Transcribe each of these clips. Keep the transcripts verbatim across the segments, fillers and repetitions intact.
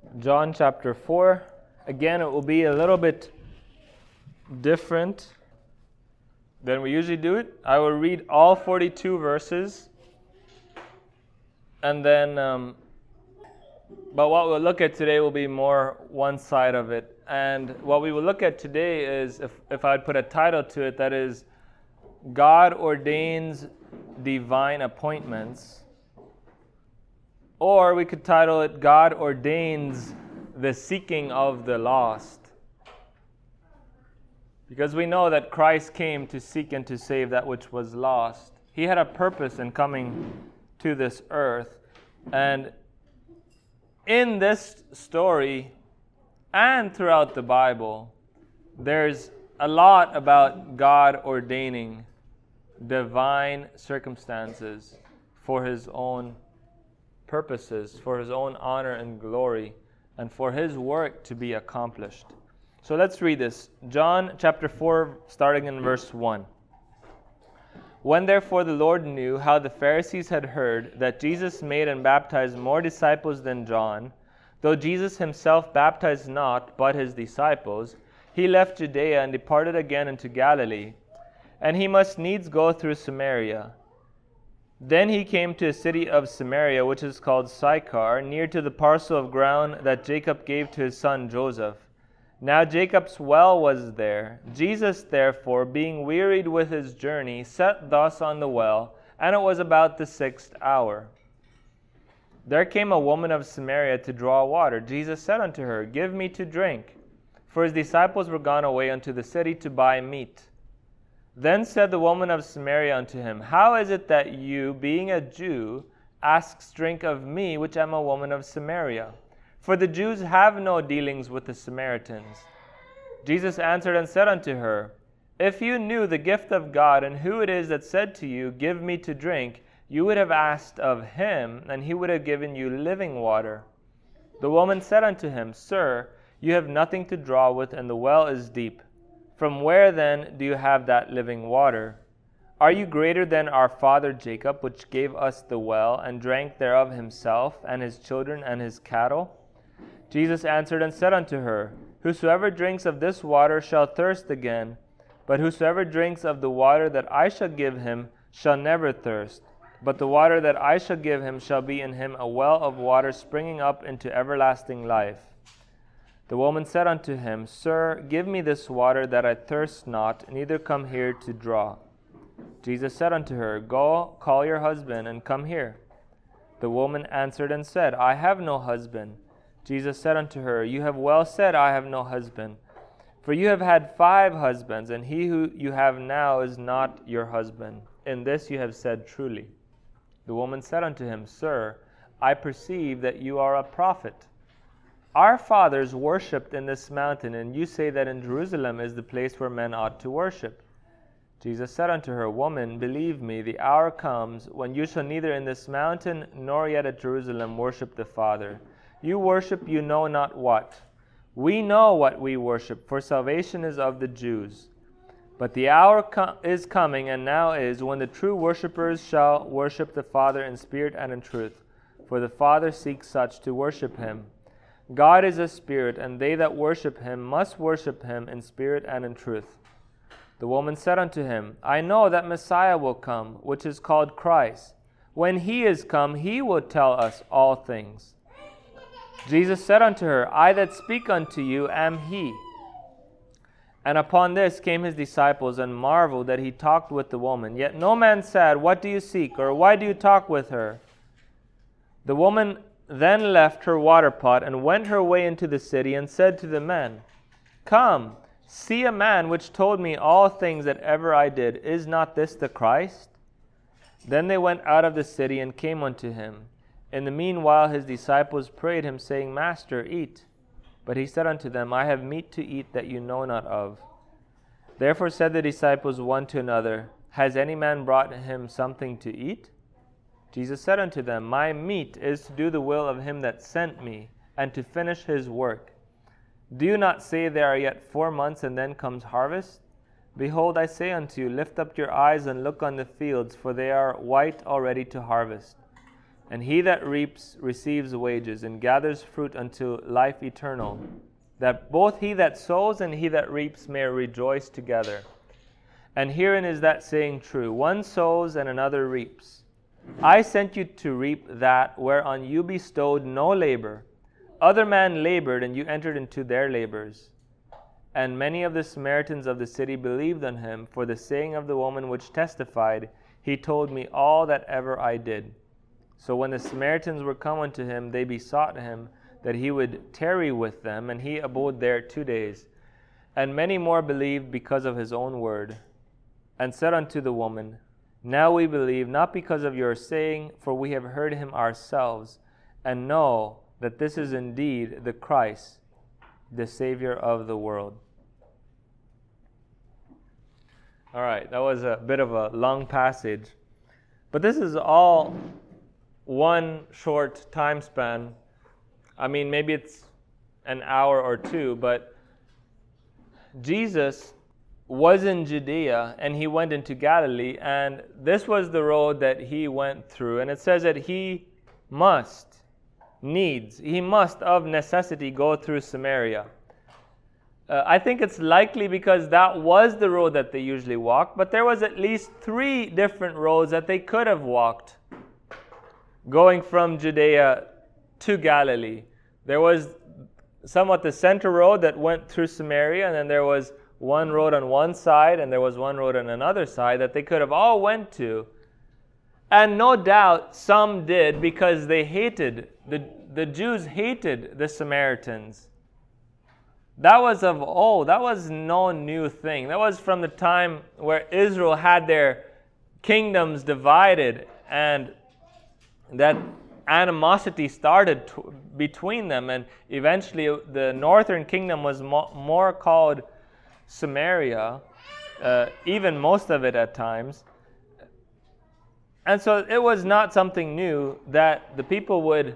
John chapter four. Again, it will be a little bit different than we usually do it. I will read all forty-two verses, and then, um, but what we'll look at today will be more one side of it. And what we will look at today is, if, if I'd put a title to it, that is, God ordains divine appointments. Or we could title it, God ordains the seeking of the lost. Because we know that Christ came to seek and to save that which was lost. He had a purpose in coming to this earth. And in this story and throughout the Bible, there's a lot about God ordaining divine circumstances for His own purposes, for His own honor and glory, and for His work to be accomplished. So let's read this. John chapter four, starting in verse one. When therefore the Lord knew how the Pharisees had heard that Jesus made and baptized more disciples than John, though Jesus himself baptized not, but his disciples, he left Judea and departed again into Galilee, and he must needs go through Samaria. Then he came to a city of Samaria, which is called Sychar, near to the parcel of ground that Jacob gave to his son Joseph. Now Jacob's well was there. Jesus, therefore, being wearied with his journey, sat thus on the well, and it was about the sixth hour. There came a woman of Samaria to draw water. Jesus said unto her, Give me to drink. For his disciples were gone away unto the city to buy meat. Then said the woman of Samaria unto him, How is it that you, being a Jew, ask drink of me, which am a woman of Samaria? For the Jews have no dealings with the Samaritans. Jesus answered and said unto her, If you knew the gift of God, and who it is that said to you, Give me to drink, you would have asked of him, and he would have given you living water. The woman said unto him, Sir, you have nothing to draw with, and the well is deep. From where then do you have that living water? Are you greater than our father Jacob, which gave us the well, and drank thereof himself, and his children, and his cattle? Jesus answered and said unto her, Whosoever drinks of this water shall thirst again, but whosoever drinks of the water that I shall give him shall never thirst. But the water that I shall give him shall be in him a well of water springing up into everlasting life. The woman said unto him, Sir, give me this water that I thirst not, neither come here to draw. Jesus said unto her, Go, call your husband, and come here. The woman answered and said, I have no husband. Jesus said unto her, You have well said, I have no husband. For you have had five husbands, and he who you have now is not your husband. In this you have said truly. The woman said unto him, Sir, I perceive that you are a prophet. Our fathers worshipped in this mountain, and you say that in Jerusalem is the place where men ought to worship. Jesus said unto her, Woman, believe me, the hour comes when you shall neither in this mountain nor yet at Jerusalem worship the Father. You worship you know not what. We know what we worship, for salvation is of the Jews. But the hour com- is coming, and now is, when the true worshippers shall worship the Father in spirit and in truth, for the Father seeks such to worship him. God is a spirit, and they that worship him must worship him in spirit and in truth. The woman said unto him, I know that Messiah will come, which is called Christ. When he is come, he will tell us all things. Jesus said unto her, I that speak unto you am he. And upon this came his disciples, and marveled that he talked with the woman. Yet no man said, What do you seek? Or why do you talk with her? The woman then left her water pot, and went her way into the city, and said to the men, Come, see a man which told me all things that ever I did. Is not this the Christ? Then they went out of the city, and came unto him. In the meanwhile his disciples prayed him, saying, Master, eat. But he said unto them, I have meat to eat that you know not of. Therefore said the disciples one to another, Has any man brought him something to eat? Jesus said unto them, My meat is to do the will of him that sent me, and to finish his work. Do you not say there are yet four months, and then comes harvest? Behold, I say unto you, lift up your eyes and look on the fields, for they are white already to harvest. And he that reaps receives wages, and gathers fruit unto life eternal, that both he that sows and he that reaps may rejoice together. And herein is that saying true, one sows and another reaps. I sent you to reap that whereon you bestowed no labor. Other man labored, and you entered into their labors. And many of the Samaritans of the city believed on him, for the saying of the woman which testified, He told me all that ever I did. So when the Samaritans were come unto him, they besought him that he would tarry with them, and he abode there two days. And many more believed because of his own word, and said unto the woman, Now we believe, not because of your saying, for we have heard him ourselves, and know that this is indeed the Christ, the Savior of the world. All right, that was a bit of a long passage, but this is all one short time span. I mean, maybe it's an hour or two, but Jesus was in Judea and he went into Galilee, and this was the road that he went through. And it says that he must, needs, he must of necessity go through Samaria. Uh, I think it's likely because that was the road that they usually walked, but there was at least three different roads that they could have walked going from Judea to Galilee. There was somewhat the center road that went through Samaria, and then there was one road on one side, and there was one road on another side that they could have all went to. And no doubt some did, because they hated, the, the Jews hated the Samaritans. That was of old. That was no new thing. That was from the time where Israel had their kingdoms divided, and that animosity started to, between them, and eventually the northern kingdom was mo- more called Samaria, uh, even most of it at times. And so it was not something new that the people would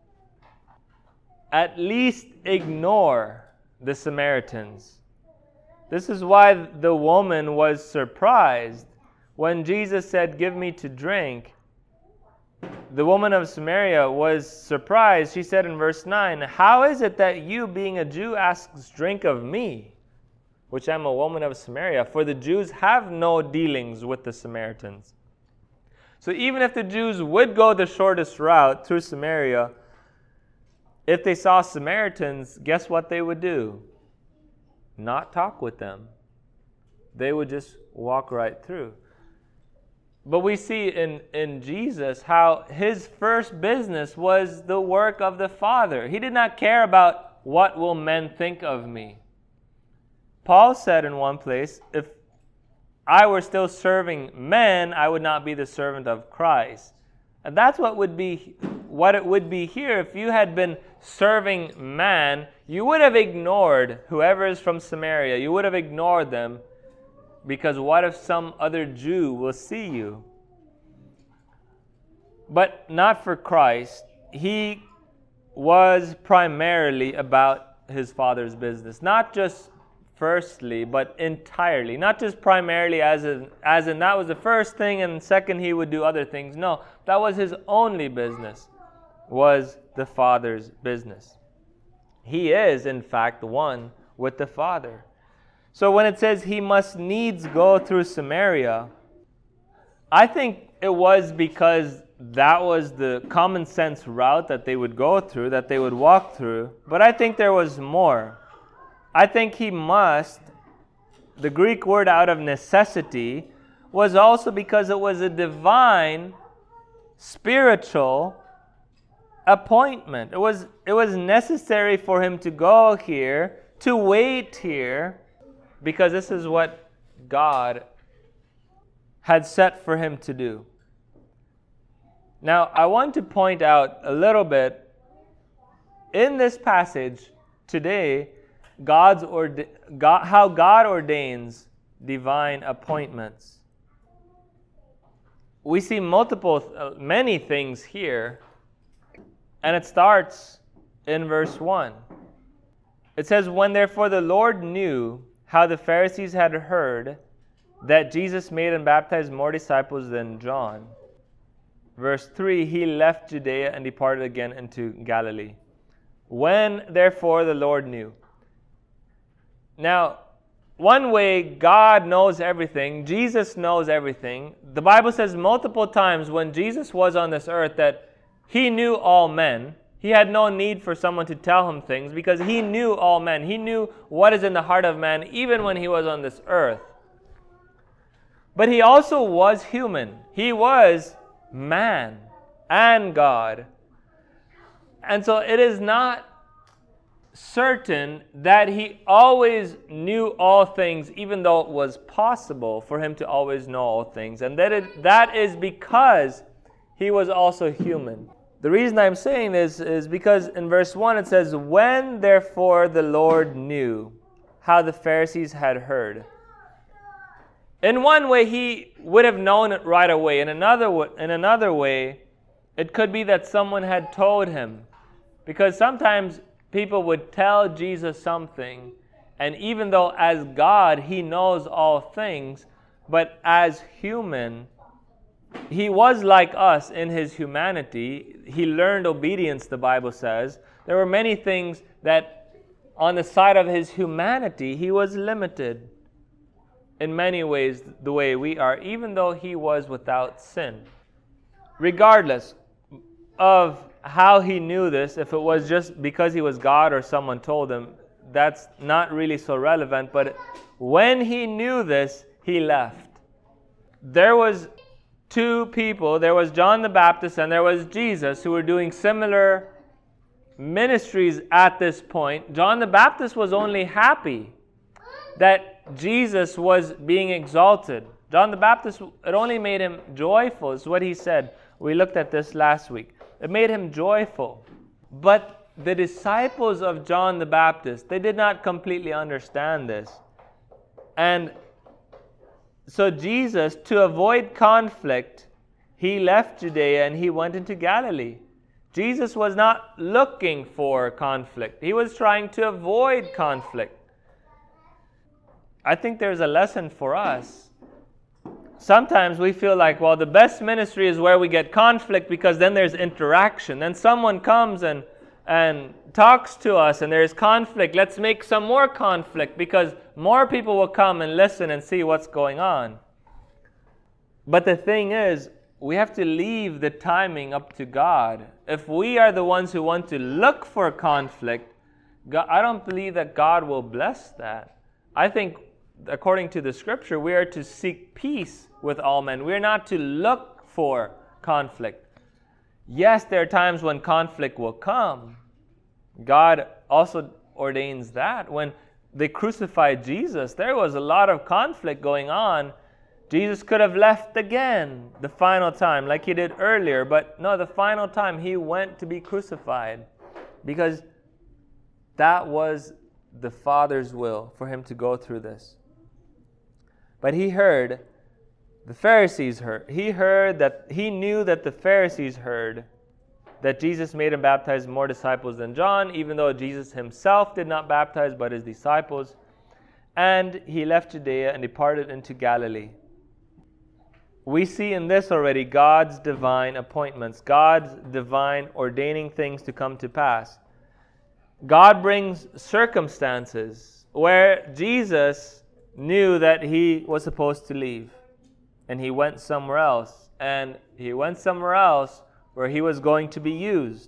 at least ignore the Samaritans. This is why the woman was surprised when Jesus said, Give me to drink. The woman of Samaria was surprised. She said in verse nine, How is it that you, being a Jew, asks drink of me, which am a woman of Samaria? For the Jews have no dealings with the Samaritans. So even if the Jews would go the shortest route through Samaria, if they saw Samaritans, guess what they would do? Not talk with them. They would just walk right through. But we see in, in Jesus how his first business was the work of the Father. He did not care about what will men think of me. Paul said in one place, if I were still serving men, I would not be the servant of Christ. And that's what would be what it would be here. If you had been serving man, you would have ignored whoever is from Samaria. You would have ignored them, because what if some other Jew will see you? But not for Christ. He was primarily about his Father's business. Not just firstly, but entirely. Not just primarily as in, as in that was the first thing, and second he would do other things. No, that was his only business, was the Father's business. He is, in fact, one with the Father. So when it says he must needs go through Samaria, I think it was because that was the common sense route that they would go through, that they would walk through. But I think there was more. I think he must, the Greek word out of necessity, was also because it was a divine, spiritual appointment. It was, it was necessary for him to go here, to wait here, because this is what God had set for him to do. Now, I want to point out a little bit, in this passage today, God's orde- God, how God ordains divine appointments. We see multiple, uh, many things here, and it starts in verse one. It says, When therefore the Lord knew how the Pharisees had heard that Jesus made and baptized more disciples than John, verse three, he left Judea and departed again into Galilee. When, therefore, the Lord knew. Now, one way God knows everything, Jesus knows everything. The Bible says multiple times when Jesus was on this earth that he knew all men. He had no need for someone to tell him things because he knew all men. He knew what is in the heart of man even when he was on this earth. But he also was human. He was man and God. And so it is not certain that he always knew all things, even though it was possible for him to always know all things. And that is, that is because he was also human. The reason I'm saying this is because in verse one it says, when therefore the Lord knew how the Pharisees had heard. In one way, he would have known it right away. In another, in another way, it could be that someone had told him. Because sometimes people would tell Jesus something, and even though as God he knows all things, but as human, he was like us in his humanity. He learned obedience, the Bible says. There were many things that on the side of his humanity, he was limited in many ways the way we are, even though he was without sin. Regardless of how he knew this, if it was just because he was God or someone told him, that's not really so relevant. But when he knew this, he left. There was two people, there was John the Baptist and there was Jesus, who were doing similar ministries at this point. John the Baptist was only happy that Jesus was being exalted. John the Baptist, it only made him joyful, is what he said. We looked at this last week. It made him joyful. But the disciples of John the Baptist, they did not completely understand this. And so Jesus, to avoid conflict, he left Judea and he went into Galilee. Jesus was not looking for conflict. He was trying to avoid conflict. I think there's a lesson for us. Sometimes we feel like, well, the best ministry is where we get conflict because then there's interaction. Then someone comes and, and talks to us and there's conflict. Let's make some more conflict because more people will come and listen and see what's going on. But the thing is, we have to leave the timing up to God. If we are the ones who want to look for conflict, God, I don't believe that God will bless that. I think, according to the scripture, we are to seek peace with all men. We are not to look for conflict. Yes, there are times when conflict will come. God also ordains that. When they crucified Jesus, there was a lot of conflict going on. Jesus could have left again the final time like he did earlier, but no, the final time he went to be crucified because that was the Father's will for him to go through this. But he heard, the Pharisees heard, he heard that, he knew that the Pharisees heard that Jesus made him baptize more disciples than John, even though Jesus himself did not baptize, but his disciples. And he left Judea and departed into Galilee. We see in this already God's divine appointments, God's divine ordaining things to come to pass. God brings circumstances where Jesus knew that he was supposed to leave, and he went somewhere else. And he went somewhere else where he was going to be used.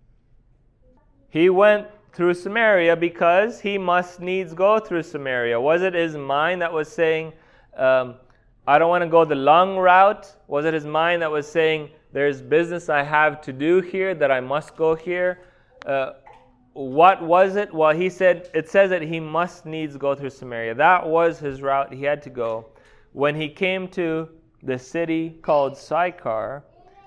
He went through Samaria because he must needs go through Samaria. Was it his mind that was saying, um, I don't want to go the long route? Was it his mind that was saying, there's business I have to do here, that I must go here? Uh, what was it? Well, he said, it says that he must needs go through Samaria. That was his route he had to go. When he came to the city called Sychar,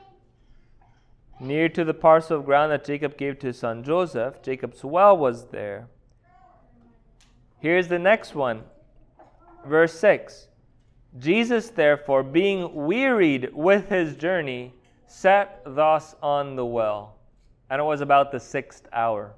near to the parcel of ground that Jacob gave to his son Joseph, Jacob's well was there. Here's the next one. Verse six. Jesus, therefore, being wearied with his journey, sat thus on the well. And it was about the sixth hour.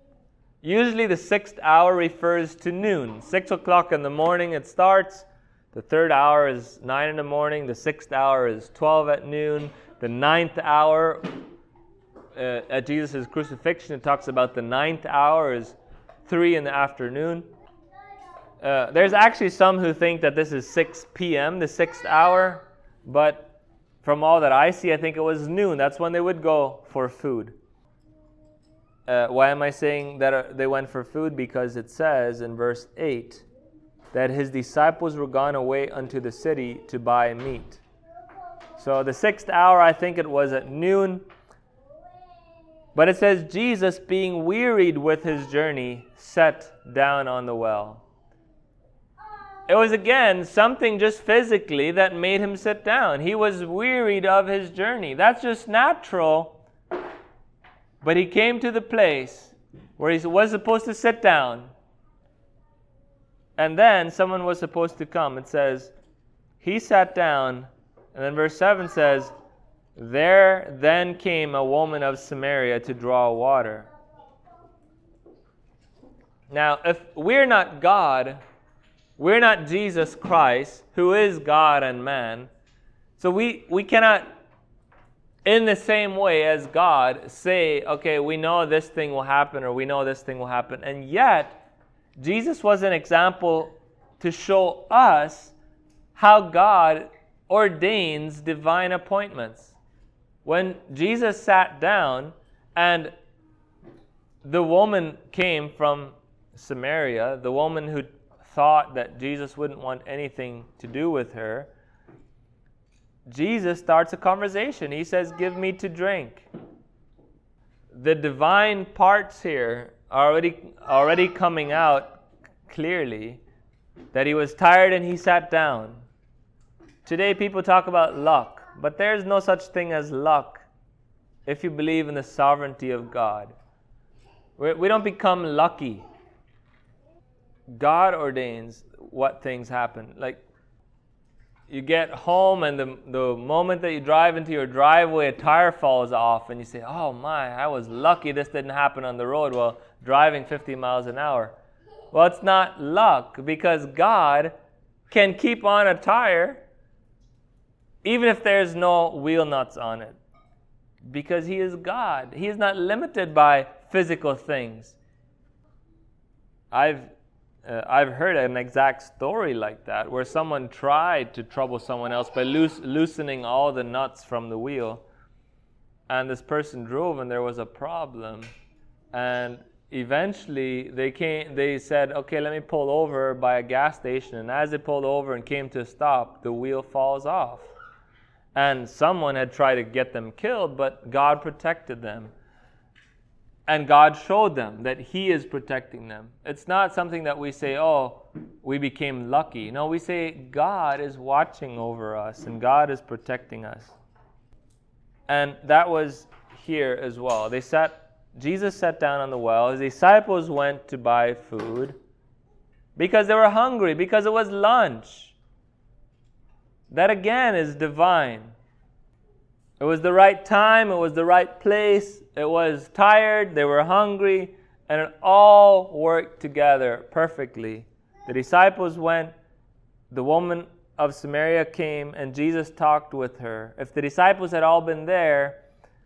Usually the sixth hour refers to noon. Six o'clock in the morning it starts. The third hour is nine in the morning. The sixth hour is twelve at noon. The ninth hour, uh, at Jesus' crucifixion, it talks about the ninth hour is three in the afternoon. Uh, there's actually some who think that this is six p.m., the sixth hour, but from all that I see, I think it was noon. That's when they would go for food. Uh, why am I saying that uh, they went for food? Because it says in verse eight that his disciples were gone away unto the city to buy meat. So the sixth hour, I think it was at noon. But it says, Jesus, being wearied with his journey, sat down on the well. It was again something just physically that made him sit down. He was wearied of his journey. That's just natural. But he came to the place where he was supposed to sit down. And then someone was supposed to come. It says, he sat down. And then verse seven says, there then came a woman of Samaria to draw water. Now, if we're not God, we're not Jesus Christ, who is God and man, so we, we cannot, in the same way as God, say, okay, we know this thing will happen or we know this thing will happen. And yet, Jesus was an example to show us how God ordains divine appointments. When Jesus sat down and the woman came from Samaria, the woman who thought that Jesus wouldn't want anything to do with her, Jesus starts a conversation. He says, give me to drink. The divine parts here are already, already coming out clearly, that he was tired and he sat down. Today people talk about luck, but there's no such thing as luck if you believe in the sovereignty of God. We, we don't become lucky. God ordains what things happen. Like, you get home and the, the moment that you drive into your driveway, a tire falls off and you say, oh my, I was lucky this didn't happen on the road while driving fifty miles an hour. Well, it's not luck, because God can keep on a tire even if there's no wheel nuts on it, because he is God. He is not limited by physical things. I've Uh, I've heard an exact story like that, where someone tried to trouble someone else by loose, loosening all the nuts from the wheel. And this person drove and there was a problem. And eventually they came. They said, okay, let me pull over by a gas station. And as they pulled over and came to a stop, the wheel falls off. And someone had tried to get them killed, but God protected them. And God showed them that he is protecting them. It's not something that we say, oh, we became lucky. No, we say God is watching over us and God is protecting us. And that was here as well. They sat, Jesus sat down on the well. His disciples went to buy food because they were hungry, because it was lunch. That again is divine. It was the right time, it was the right place, it was tired, they were hungry, and it all worked together perfectly. The disciples went, the woman of Samaria came, and Jesus talked with her. If the disciples had all been there,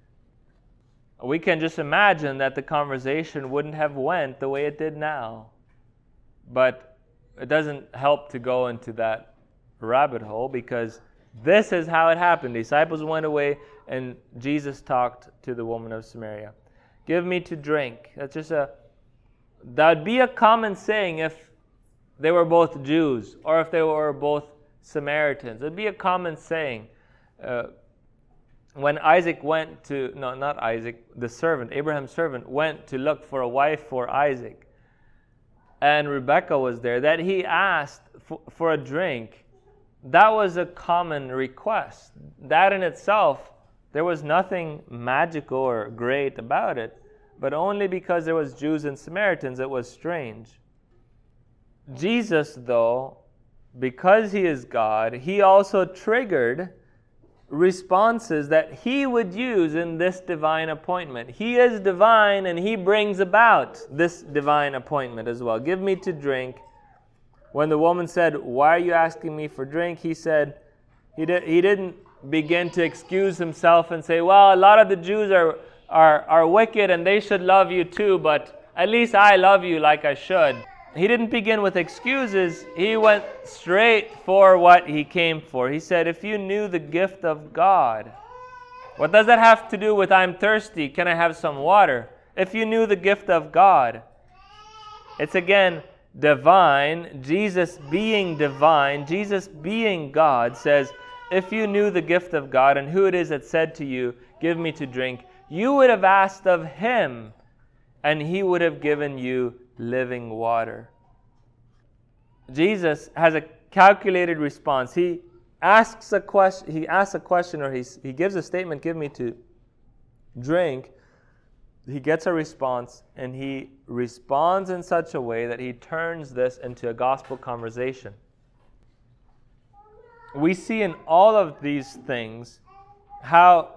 we can just imagine that the conversation wouldn't have went the way it did now. But it doesn't help to go into that rabbit hole, because this is how it happened. The disciples went away and Jesus talked to the woman of Samaria. Give me to drink. That's just a, that would be a common saying if they were both Jews or if they were both Samaritans. It would be a common saying. Uh, when Isaac went to, no, not Isaac, the servant, Abraham's servant, went to look for a wife for Isaac, and Rebekah was there, that he asked for, for a drink. That was a common request. That in itself, there was nothing magical or great about it, but only because there was Jews and Samaritans, it was strange. Jesus, though, because he is God, he also triggered responses that he would use in this divine appointment. He is divine and he brings about this divine appointment as well. Give me to drink. When the woman said, "Why are you asking me for drink?" He said, he, did, he didn't begin to excuse himself and say, "Well, a lot of the Jews are, are, are wicked and they should love you too, but at least I love you like I should." He didn't begin with excuses. He went straight for what he came for. He said, "If you knew the gift of God." What does that have to do with "I'm thirsty, can I have some water"? If you knew the gift of God. It's again divine. Jesus being divine, Jesus being God says, if you knew the gift of God and who it is that said to you, "Give me to drink," you would have asked of him and he would have given you living water. Jesus has a calculated response. He asks a question, he asks a question or he, he gives a statement, "Give me to drink." He gets a response, and he responds in such a way that he turns this into a gospel conversation. We see in all of these things how,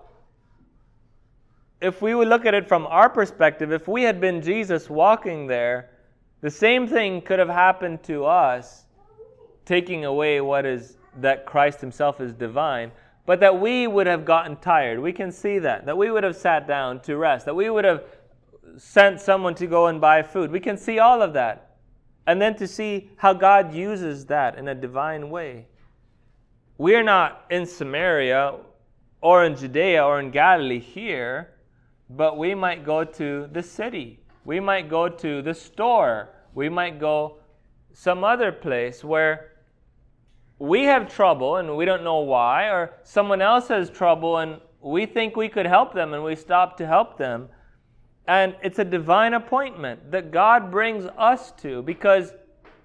if we would look at it from our perspective, if we had been Jesus walking there, the same thing could have happened to us, taking away what is that Christ himself is divine, but that we would have gotten tired. We can see that. That we would have sat down to rest. That we would have sent someone to go and buy food. We can see all of that. And then to see how God uses that in a divine way. We are not in Samaria or in Judea or in Galilee here, but we might go to the city. We might go to the store. We might go some other place where we have trouble and we don't know why, or someone else has trouble and we think we could help them and we stop to help them. And it's a divine appointment that God brings us to because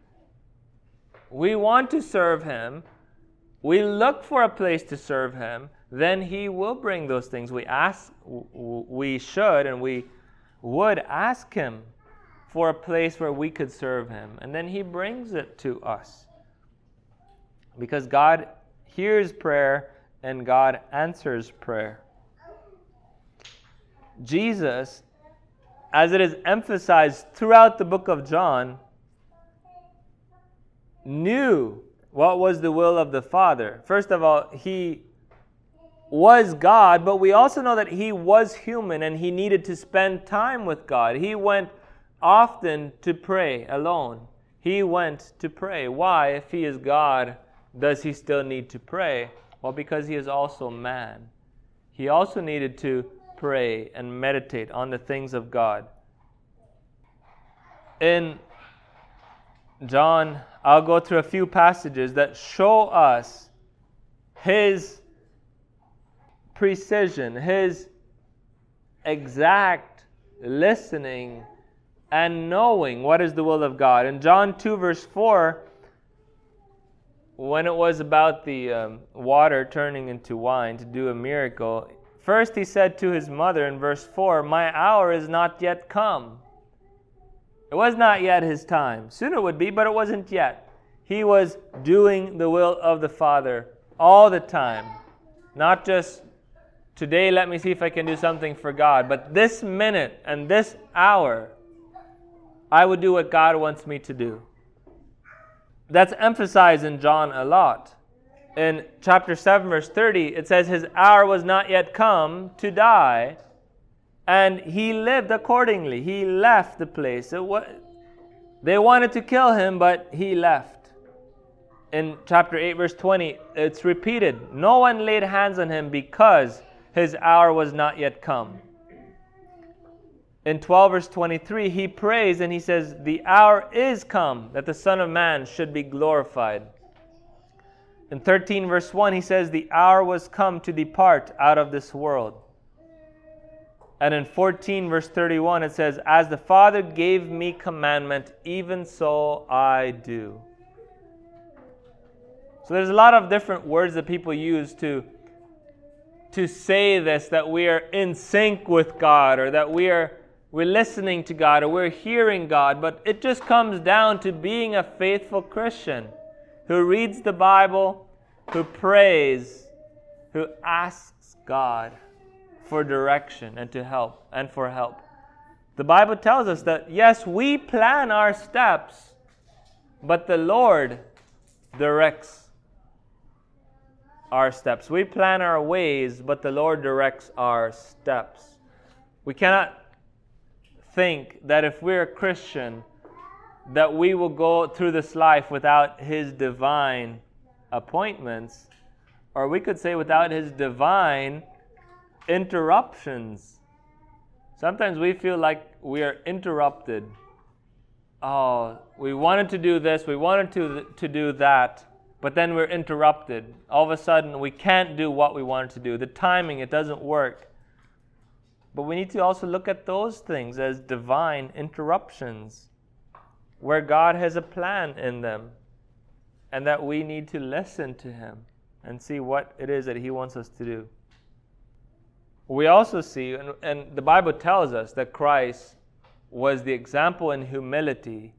we want to serve him. We look for a place to serve him. Then he will bring those things. We ask, we should and we would ask him for a place where we could serve him. And then he brings it to us. Because God hears prayer and God answers prayer. Jesus, as it is emphasized throughout the book of John, knew what was the will of the Father. First of all, he was God, but we also know that he was human and he needed to spend time with God. He went often to pray alone. He went to pray. Why, if he is God, does he still need to pray? Well, because he is also man. He also needed to pray and meditate on the things of God. In John, I'll go through a few passages that show us his precision, his exact listening and knowing what is the will of God. In John two verse four, when it was about the um, water turning into wine to do a miracle, first he said to his mother in verse four, "My hour is not yet come." It was not yet his time. Soon it would be, but it wasn't yet. He was doing the will of the Father all the time. Not just, today let me see if I can do something for God, but this minute and this hour, I would do what God wants me to do. That's emphasized in John a lot. In chapter seven, verse thirty, it says, his hour was not yet come to die, and he lived accordingly. He left the place. It was, they wanted to kill him, but he left. In chapter eight, verse twenty, it's repeated. No one laid hands on him because his hour was not yet come. In twelve, verse twenty-three, he prays and he says, the hour is come that the Son of Man should be glorified. In thirteen, verse one, he says, the hour was come to depart out of this world. And in fourteen, verse thirty-one, it says, as the Father gave me commandment, even so I do. So there's a lot of different words that people use to, to say this, that we are in sync with God, or that we are we're listening to God, or we're hearing God. But it just comes down to being a faithful Christian who reads the Bible, who prays, who asks God for direction and to help and for help. The Bible tells us that yes, we plan our steps, but the Lord directs our steps. We plan our ways, but the Lord directs our steps. We cannot think that if we're a Christian, that we will go through this life without His divine appointments, or we could say without His divine interruptions. Sometimes we feel like we are interrupted. Oh, we wanted to do this, we wanted to, to do that, but then we're interrupted. All of a sudden, we can't do what we wanted to do. The timing, it doesn't work. But we need to also look at those things as divine interruptions, where God has a plan in them, and that we need to listen to Him and see what it is that He wants us to do. We also see, and, and the Bible tells us that Christ was the example in humility.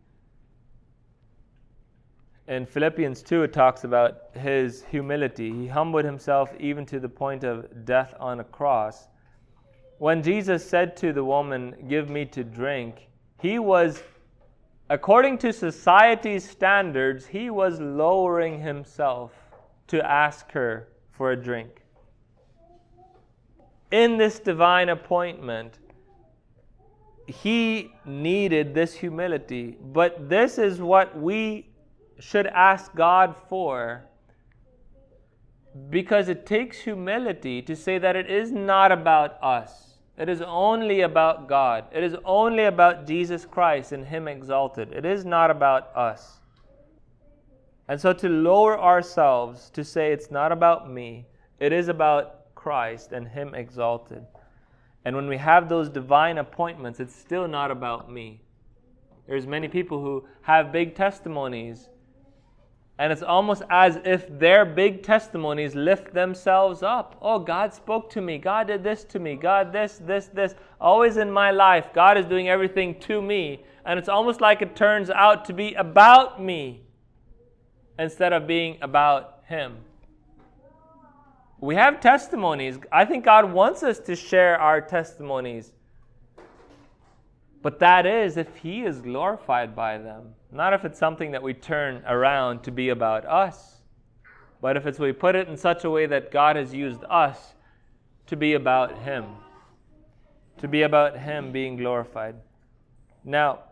In Philippians two, it talks about His humility. He humbled Himself even to the point of death on a cross. When Jesus said to the woman, "Give me to drink," He was, according to society's standards, He was lowering Himself to ask her for a drink. In this divine appointment, He needed this humility. But this is what we should ask God for, because it takes humility to say that it is not about us. It is only about God. It is only about Jesus Christ and Him exalted. It is not about us. And so to lower ourselves, to say it's not about me, it is about Christ and Him exalted. And when we have those divine appointments, it's still not about me. There's many people who have big testimonies, and it's almost as if their big testimonies lift themselves up. Oh, God spoke to me. God did this to me. God this, this, this. Always in my life, God is doing everything to me. And it's almost like it turns out to be about me instead of being about Him. We have testimonies. I think God wants us to share our testimonies. But that is if He is glorified by them. Not if it's something that we turn around to be about us. But if it's we put it in such a way that God has used us to be about Him. To be about Him being glorified. Now,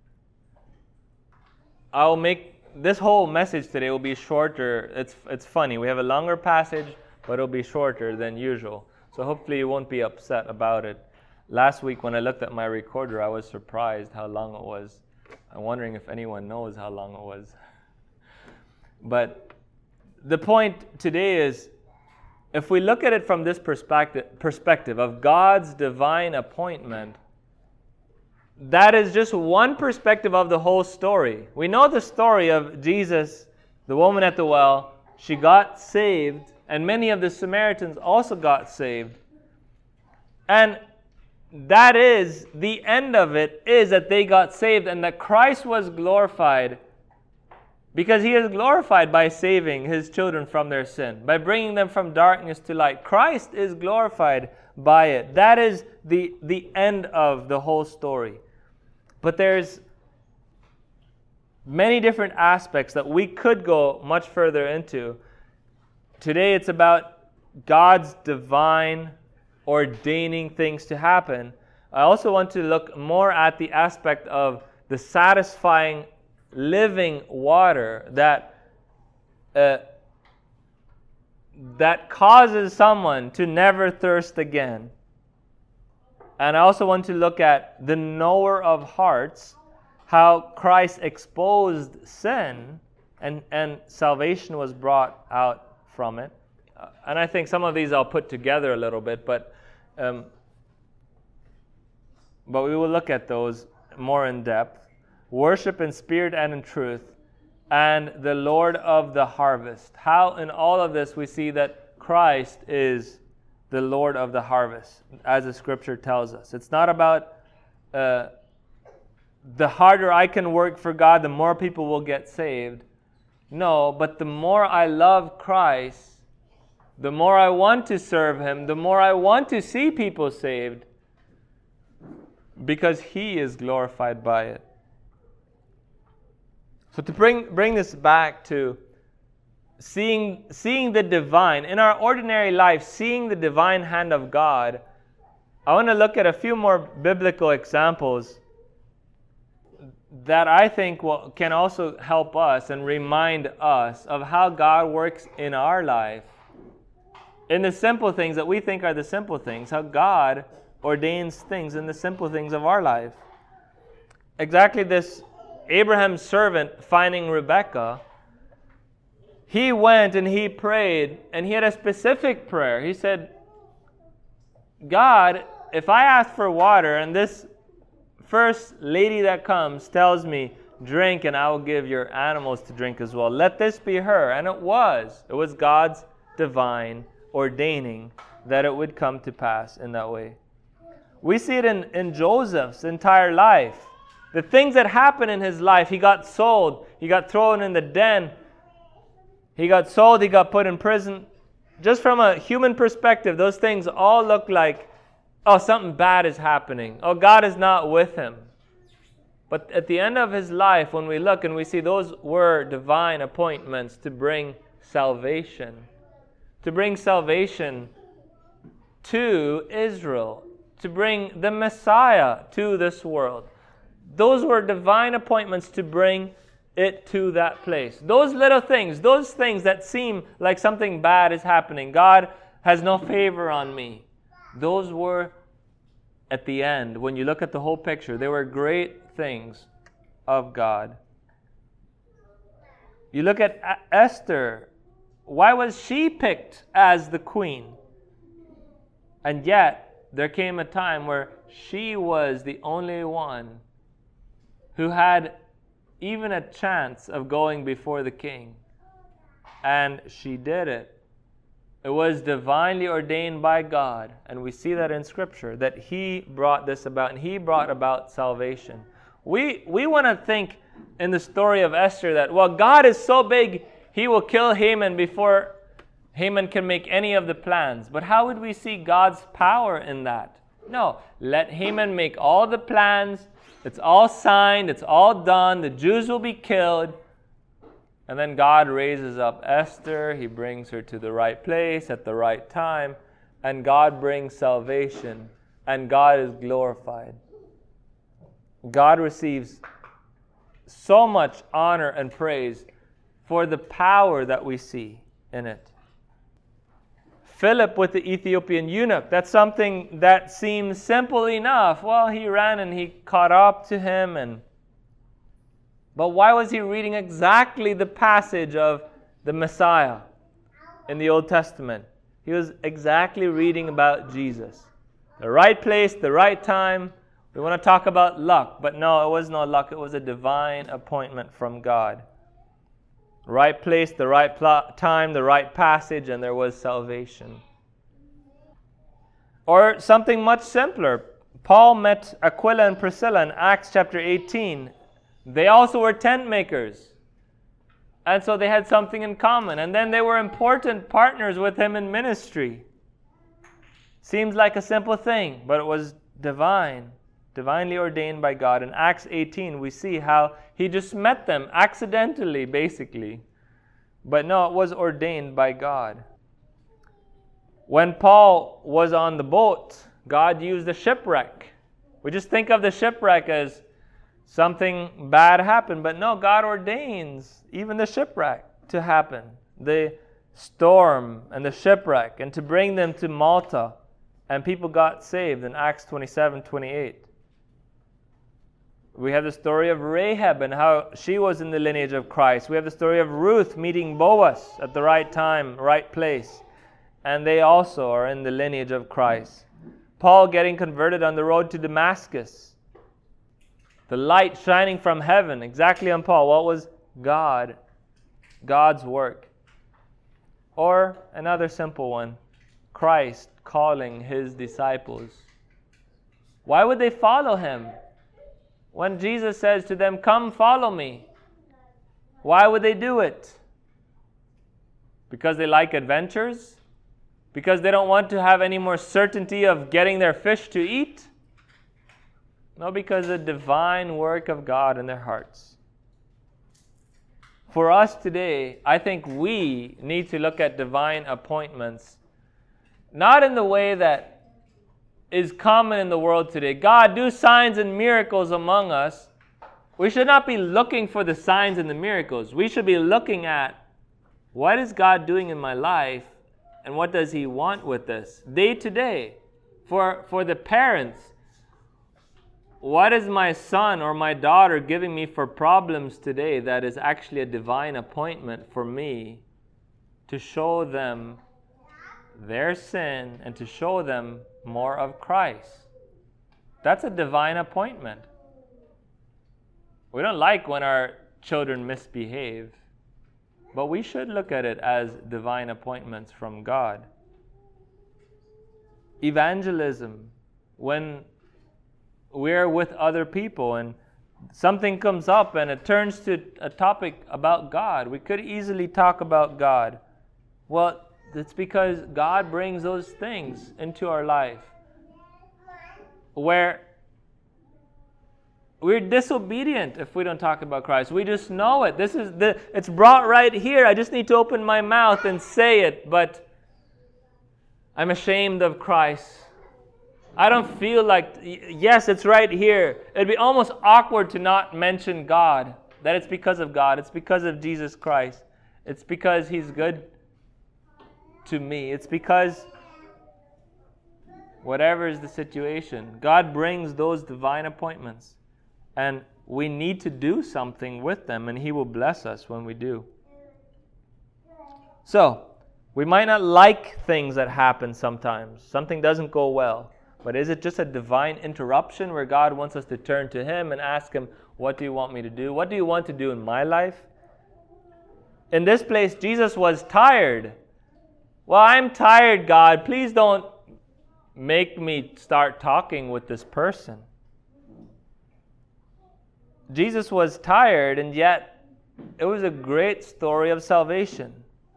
I'll make, this whole message today will be shorter. It's, it's funny. We have a longer passage, but it'll be shorter than usual. So hopefully you won't be upset about it. Last week when I looked at my recorder, I was surprised how long it was. I'm wondering if anyone knows how long it was. But the point today is, if we look at it from this perspective, perspective of God's divine appointment, that is just one perspective of the whole story. We know the story of Jesus, the woman at the well. She got saved, and many of the Samaritans also got saved. And that is, the end of it is that they got saved and that Christ was glorified, because He is glorified by saving His children from their sin, by bringing them from darkness to light. Christ is glorified by it. That is the, the end of the whole story. But there's many different aspects that we could go much further into. Today it's about God's divine ordaining things to happen. I also want to look more at the aspect of the satisfying living water that uh, that causes someone to never thirst again. And I also want to look at the knower of hearts, how Christ exposed sin and, and salvation was brought out from it. Uh, and I think some of these I'll put together a little bit, but um, but we will look at those more in depth. Worship in spirit and in truth, and the Lord of the harvest. How in all of this we see that Christ is the Lord of the harvest, as the Scripture tells us. It's not about uh, the harder I can work for God, the more people will get saved. No, but the more I love Christ, the more I want to serve Him, the more I want to see people saved, because He is glorified by it. So to bring bring this back to seeing seeing the divine in our ordinary life, seeing the divine hand of God, I want to look at a few more biblical examples that I think will, can also help us and remind us of how God works in our life. In the simple things that we think are the simple things, how God ordains things in the simple things of our life. Exactly this Abraham's servant finding Rebekah, he went and he prayed, and he had a specific prayer. He said, God, if I ask for water and this first lady that comes tells me, drink and I will give your animals to drink as well, let this be her. And it was. It was God's divine ordaining that it would come to pass in that way. We see it in, in Joseph's entire life. The things that happened in his life, he got sold, he got thrown in the den, he got sold, he got put in prison. Just from a human perspective, those things all look like, oh, something bad is happening. Oh, God is not with him. But at the end of his life, when we look and we see those were divine appointments to bring salvation, to bring salvation to Israel, to bring the Messiah to this world. Those were divine appointments to bring it to that place. Those little things, those things that seem like something bad is happening, God has no favor on me. Those were, at the end, when you look at the whole picture, they were great things of God. You look at Esther. Why was she picked as the queen? And yet, there came a time where she was the only one who had even a chance of going before the king. And she did it. It was divinely ordained by God. And we see that in Scripture, that He brought this about, and He brought about salvation. We, we want to think in the story of Esther that, well, God is so big, He will kill Haman before Haman can make any of the plans. But how would we see God's power in that? No, let Haman make all the plans. It's all signed. It's all done. The Jews will be killed. And then God raises up Esther. He brings her to the right place at the right time. And God brings salvation. And God is glorified. God receives so much honor and praise for the power that we see in it. Philip with the Ethiopian eunuch, that's something that seems simple enough. Well, he ran and he caught up to him. and But why was he reading exactly the passage of the Messiah in the Old Testament? He was exactly reading about Jesus. The right place, the right time. We want to talk about luck, but no, it was no luck. It was a divine appointment from God. Right place, the right pl- time, the right passage, and there was salvation. Or something much simpler. Paul met Aquila and Priscilla in Acts chapter eighteen. They also were tent makers. And so they had something in common. And then they were important partners with him in ministry. Seems like a simple thing, but it was divine. Divinely ordained by God. In Acts eighteen, we see how he just met them accidentally, basically. But no, it was ordained by God. When Paul was on the boat, God used a shipwreck. We just think of the shipwreck as something bad happened. But no, God ordains even the shipwreck to happen. The storm and the shipwreck, and to bring them to Malta. And people got saved in Acts twenty-seven twenty-eight. We have the story of Rahab and how she was in the lineage of Christ. We have the story of Ruth meeting Boaz at the right time, right place. And they also are in the lineage of Christ. Paul getting converted on the road to Damascus. The light shining from heaven, exactly on Paul. What was God? God's work. Or another simple one. Christ calling His disciples. Why would they follow Him? When Jesus says to them, come follow me, why would they do it? Because they like adventures? Because they don't want to have any more certainty of getting their fish to eat? No, because of the divine work of God in their hearts. for us today, I think we need to look at divine appointments, not in the way that is common in the world today. God, do signs and miracles among us. We should not be looking for the signs and the miracles. We should be looking at, what is God doing in my life, and what does He want with this? Day to day. For, for the parents, what is my son or my daughter giving me for problems today that is actually a divine appointment for me to show them their sin and to show them more of Christ? That's a divine appointment. We don't like when our children misbehave, but we should look at it as divine appointments from God. Evangelism, when we're with other people and something comes up and it turns to a topic about God, we could easily talk about God. Well, it's because God brings those things into our life where we're disobedient if we don't talk about Christ. We just know it. This is the it's brought right here. I just need to open my mouth and say it, but I'm ashamed of Christ. I don't feel like, yes, it's right here. It'd be almost awkward to not mention God, that it's because of God. It's because of Jesus Christ. It's because He's good to me. It's because whatever is the situation, God brings those divine appointments. And we need to do something with them, and He will bless us when we do. So, we might not like things that happen sometimes. Something doesn't go well. But is it just a divine interruption where God wants us to turn to Him and ask Him, what do you want me to do? What do you want to do in my life? In this place, Jesus was tired. Well, I'm tired, God. Please don't make me start talking with this person. Jesus was tired, and yet it was a great story of salvation.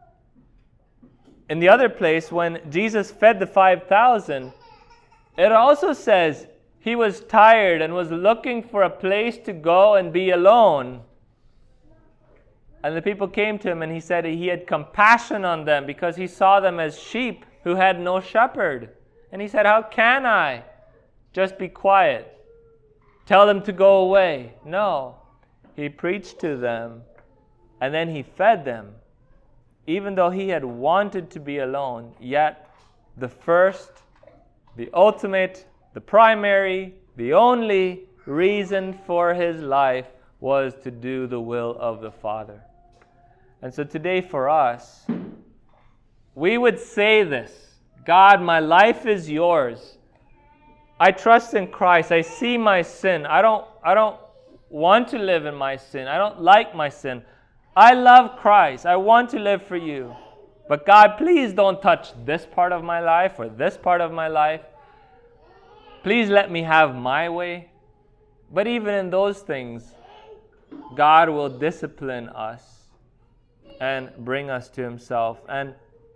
In the other place, when Jesus fed the five thousand, it also says He was tired and was looking for a place to go and be alone. And the people came to Him, and He said He had compassion on them because He saw them as sheep who had no shepherd. And He said, how can I just be quiet? Tell them to go away. No. He preached to them, and then He fed them. Even though He had wanted to be alone, yet the first, the ultimate, the primary, the only reason for His life was to do the will of the Father. And so today for us, we would say this, God, my life is Yours. I trust in Christ. I see my sin. I don't, I don't want to live in my sin. I don't like my sin. I love Christ. I want to live for You. But God, please don't touch this part of my life or this part of my life. Please let me have my way. But even in those things, God will discipline us and bring us to Himself. And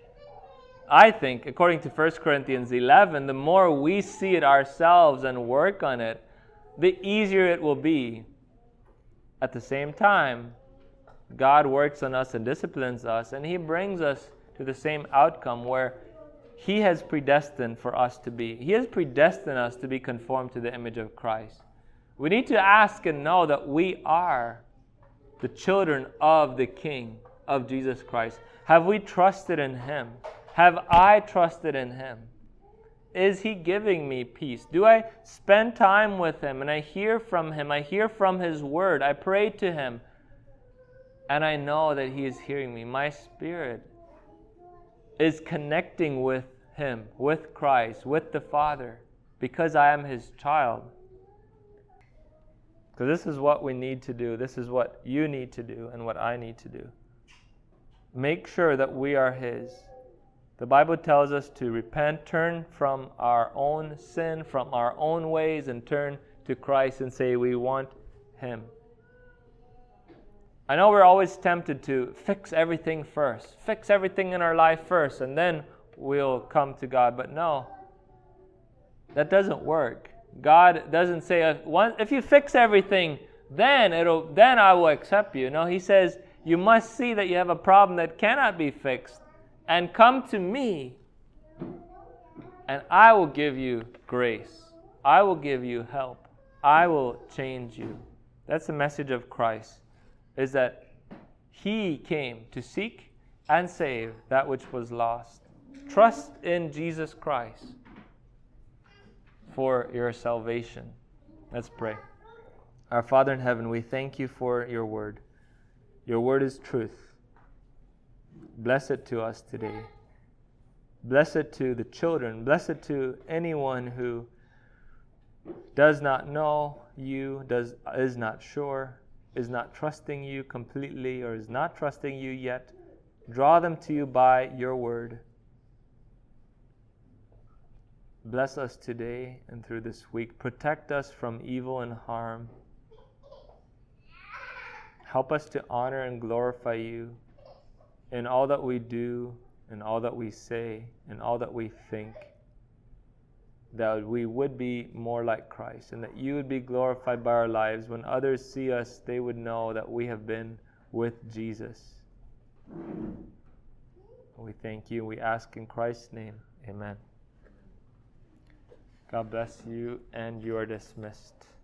I think, according to First Corinthians eleven, the more we see it ourselves and work on it, the easier it will be. At the same time, God works on us and disciplines us, and He brings us to the same outcome where He has predestined for us to be. He has predestined us to be conformed to the image of Christ. We need to ask and know that we are the children of the King, of Jesus Christ. Have we trusted in Him? Have I trusted in Him? Is He giving me peace? Do I spend time with Him and I hear from Him? I hear from His Word. I pray to Him. And I know that He is hearing me. My spirit is connecting with Him, with Christ, with the Father, because I am His child. Because this is what we need to do. This is what you need to do and what I need to do. Make sure that we are His. The Bible tells us to repent, turn from our own sin, from our own ways, and turn to Christ and say we want Him. I know we're always tempted to fix everything first, fix everything in our life first, and then we'll come to God. But no, that doesn't work. God doesn't say, if you fix everything, then it'll, then I will accept you. No, He says, You must see that you have a problem that cannot be fixed and come to me, and I will give you grace. I will give you help. I will change you. That's the message of Christ, is that He came to seek and save that which was lost. Trust in Jesus Christ for your salvation. Let's pray. Our Father in heaven, we thank you for your word. Your word is truth. Bless it to us today. Bless it to the children. Bless it to anyone who does not know you, does is not sure, is not trusting you completely, or is not trusting you yet. Draw them to you by your word. Bless us today and through this week. Protect us from evil and harm. Help us to honor and glorify you in all that we do, in all that we say, in all that we think. That we would be more like Christ, and that you would be glorified by our lives. When others see us, they would know that we have been with Jesus. We thank you. We ask in Christ's name. Amen. God bless you, and you are dismissed.